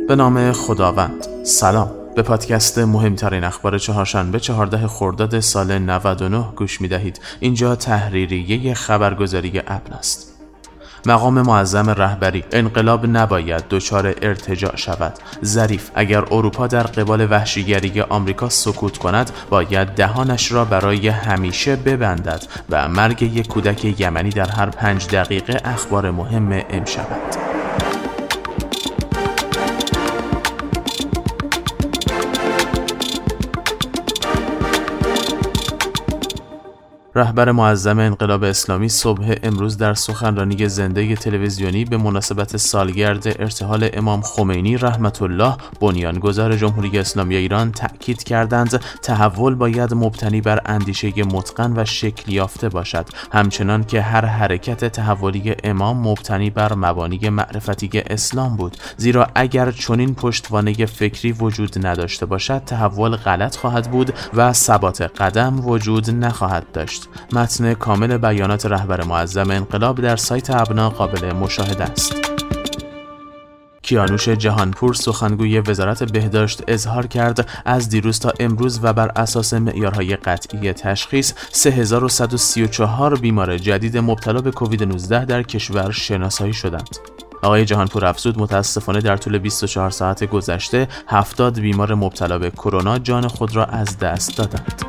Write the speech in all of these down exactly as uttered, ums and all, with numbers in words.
به نام خداوند. سلام به پادکست مهمترین اخبار چهارشنبه چهارده خرداد سال نود و نه گوش می دهید. اینجا تحریریه خبرگزاری ابن است. مقام معظم رهبری: انقلاب نباید دچار ارتجاع شود. ظریف: اگر اروپا در قبال وحشیگری آمریکا سکوت کند باید دهانش را برای همیشه ببندد. و مرگ یک کودک یمنی در هر پنج دقیقه اخبار مهم امشب. رهبر معظم انقلاب اسلامی صبح امروز در سخنرانی زنده تلویزیونی به مناسبت سالگرد ارتحال امام خمینی رحمت الله بنیانگذار جمهوری اسلامی ایران تأکید کردند تحول باید مبتنی بر اندیشه متقن و شکل یافته باشد، همچنان که هر حرکت تحولی امام مبتنی بر مبانی معرفتی اسلام بود، زیرا اگر چنین پشتوانه فکری وجود نداشته باشد تحول غلط خواهد بود و ثبات قدم وجود نخواهد داشت. متن کامل بیانات رهبر معظم انقلاب در سایت ابنا قابل مشاهده است. کیانوش جهانپور سخنگوی وزارت بهداشت اظهار کرد از دیروز تا امروز و بر اساس معیارهای قطعی تشخیص سه هزار و صد و سی و چهار بیمار جدید مبتلا به کووید نوزده در کشور شناسایی شدند. آقای جهانپور افزود متاسفانه در طول بیست و چهار ساعت گذشته هفتاد بیمار مبتلا به کرونا جان خود را از دست دادند.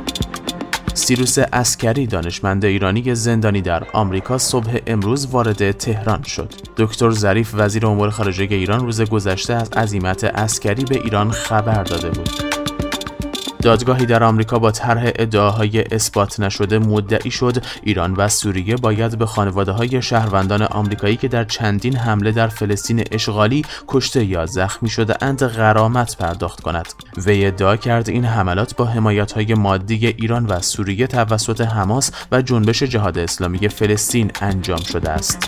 سیروس عسکری دانشمند ایرانی زندانی در آمریکا صبح امروز وارد تهران شد. دکتر ظریف وزیر امور خارجه ایران روز گذشته از عزیمت عسکری به ایران خبر داده بود. دادگاهی در آمریکا با طرح ادعاهای اثبات نشده مدعی شد ایران و سوریه باید به خانواده‌های شهروندان آمریکایی که در چندین حمله در فلسطین اشغالی کشته یا زخمی شده‌اند غرامت پرداخت کند. وی ادعا کرد این حملات با حمایت‌های مادی ایران و سوریه توسط حماس و جنبش جهاد اسلامی فلسطین انجام شده است.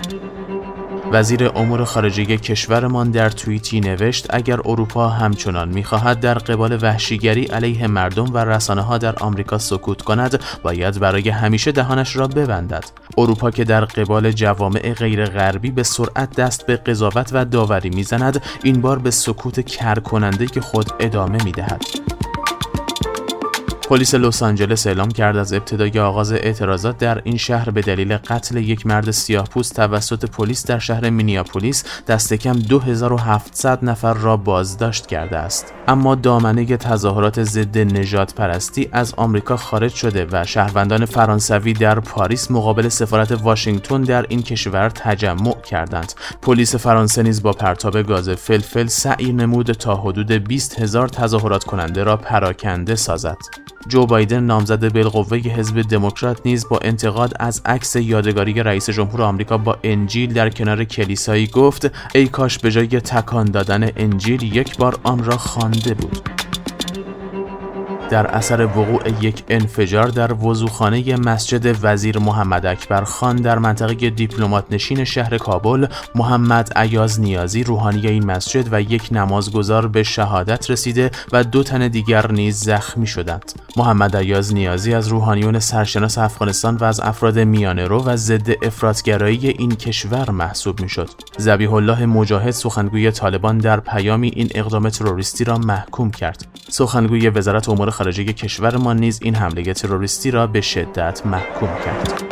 وزیر امور خارجه کشورمان در توییتی نوشت اگر اروپا همچنان می‌خواهد در قبال وحشیگری علیه مردم و رسانه‌ها در آمریکا سکوت کند باید برای همیشه دهانش را ببندد. اروپا که در قبال جوامع غیر غربی به سرعت دست به قضاوت و داوری می‌زند این بار به سکوت کرکننده خود ادامه می‌دهد. پلیس لس آنجلس اعلام کرد از ابتدای آغاز اعتراضات در این شهر به دلیل قتل یک مرد سیاه‌پوست توسط پلیس در شهر مینیاپولیس دست کم دو هزار و هفتصد نفر را بازداشت کرده است. اما دامنه تظاهرات ضد نژاد پرستی از آمریکا خارج شده و شهروندان فرانسوی در پاریس مقابل سفارت واشنگتن در این کشور تجمع کردند. پلیس فرانسه نیز با پرتاب گاز فلفل سعی نمود تا حدود بیست هزار تظاهرات کننده را پراکنده سازد. جو بایدن نامزد بالقوه حزب دموکرات نیز با انتقاد از عکس یادگاری رئیس جمهور آمریکا با انجیل در کنار کلیسایی گفت ای کاش به جای تکان دادن انجیل یک بار آن را خوانده بود. در اثر وقوع یک انفجار در وضوخانه مسجد وزیر محمد اکبر خان در منطقه دیپلمات نشین شهر کابل، محمد ایاز نیازی روحانی این مسجد و یک نمازگزار به شهادت رسیده و دو تن دیگر نیز زخمی شدند. محمد ایاز نیازی از روحانیون سرشناس افغانستان و از افراد میانه‌رو و ضد افراطگرایی این کشور محسوب میشد. ذبیح الله مجاهد سخنگوی طالبان در پیامی این اقدام تروریستی را محکوم کرد. سخنگوی وزارت امور خارجه کشورمان نیز این حمله تروریستی را به شدت محکوم کرد.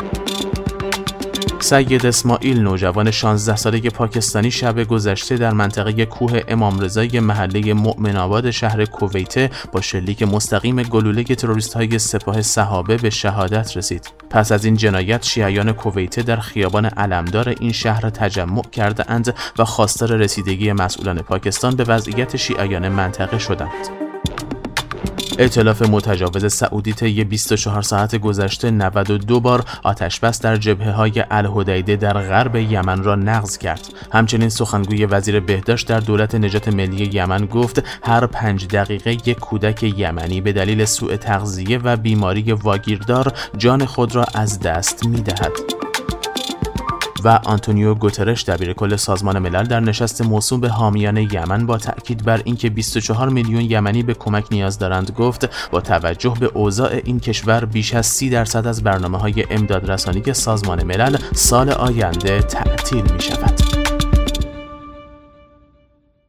سید اسماعیل نوجوان شانزده ساله پاکستانی شب گذشته در منطقه کوه امام رضای محله مؤمن آباد شهر کویت با شلیک مستقیم گلوله تروریست‌های سپاه صحابه به شهادت رسید. پس از این جنایت شیعیان کویت در خیابان علمدار این شهر تجمع کردند و خواستار رسیدگی مسئولان پاکستان به وضعیت شیعیان منطقه شدند. ائتلاف متجاوز سعودی طی بیست و چهار ساعت گذشته نود و دو بار آتشبس در جبهه‌های الحدیده در غرب یمن را نقض کرد. همچنین سخنگوی وزیر بهداشت در دولت نجات ملی یمن گفت هر پنج دقیقه یک کودک یمنی به دلیل سوء تغذیه و بیماری واگیردار جان خود را از دست می‌دهد. و آنتونیو گوترش دبیرکل سازمان ملل در نشست موسوم به حامیان یمن با تأکید بر اینکه بیست و چهار میلیون یمنی به کمک نیاز دارند گفت با توجه به اوضاع این کشور بیش از سی درصد از برنامه‌های امدادرسانی سازمان ملل سال آینده تعطیل می‌شود.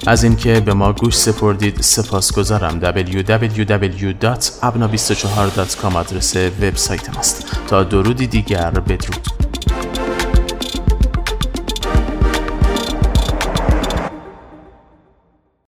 از اینکه به ما گوش سپردید سپاسگزارم. دبلیو دبلیو دبلیو دات ابنا بیست و چهار دات کام آدرس وبسایت ماست. تا درودی دیگر، بدرود.